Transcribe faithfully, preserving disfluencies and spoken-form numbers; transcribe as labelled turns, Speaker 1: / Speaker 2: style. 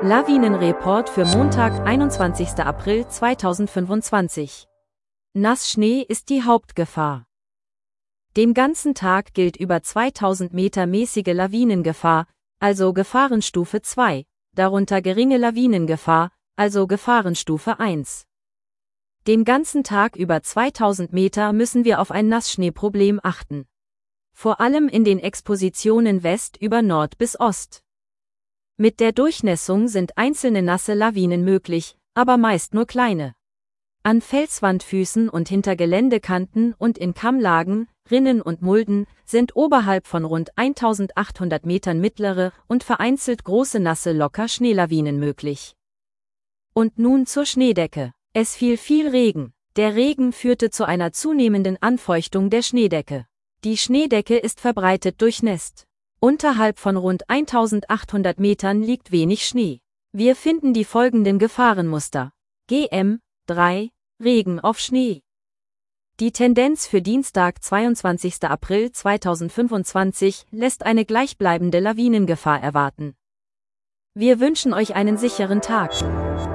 Speaker 1: Lawinenreport für Montag, einundzwanzigster April zweitausendfünfundzwanzig. Nassschnee ist die Hauptgefahr. Den ganzen Tag gilt über zweitausend Meter mäßige Lawinengefahr, also Gefahrenstufe zwei, darunter geringe Lawinengefahr, also Gefahrenstufe eins. Den ganzen Tag über zweitausend Meter müssen wir auf ein Nassschneeproblem achten. Vor allem in den Expositionen West über Nord bis Ost. Mit der Durchnässung sind einzelne nasse Lawinen möglich, aber meist nur kleine. An Felswandfüßen und hinter Geländekanten und in Kammlagen, Rinnen und Mulden sind oberhalb von rund eintausendachthundert Metern mittlere und vereinzelt große nasse Locker-Schneelawinen möglich. Und nun zur Schneedecke. Es fiel viel Regen. Der Regen führte zu einer zunehmenden Anfeuchtung der Schneedecke. Die Schneedecke ist verbreitet durchnässt. Unterhalb von rund eintausendachthundert Metern liegt wenig Schnee. Wir finden die folgenden Gefahrenmuster. G M drei, Regen auf Schnee. Die Tendenz für Dienstag, zweiundzwanzigster April zweitausendfünfundzwanzig, lässt eine gleichbleibende Lawinengefahr erwarten. Wir wünschen euch einen sicheren Tag.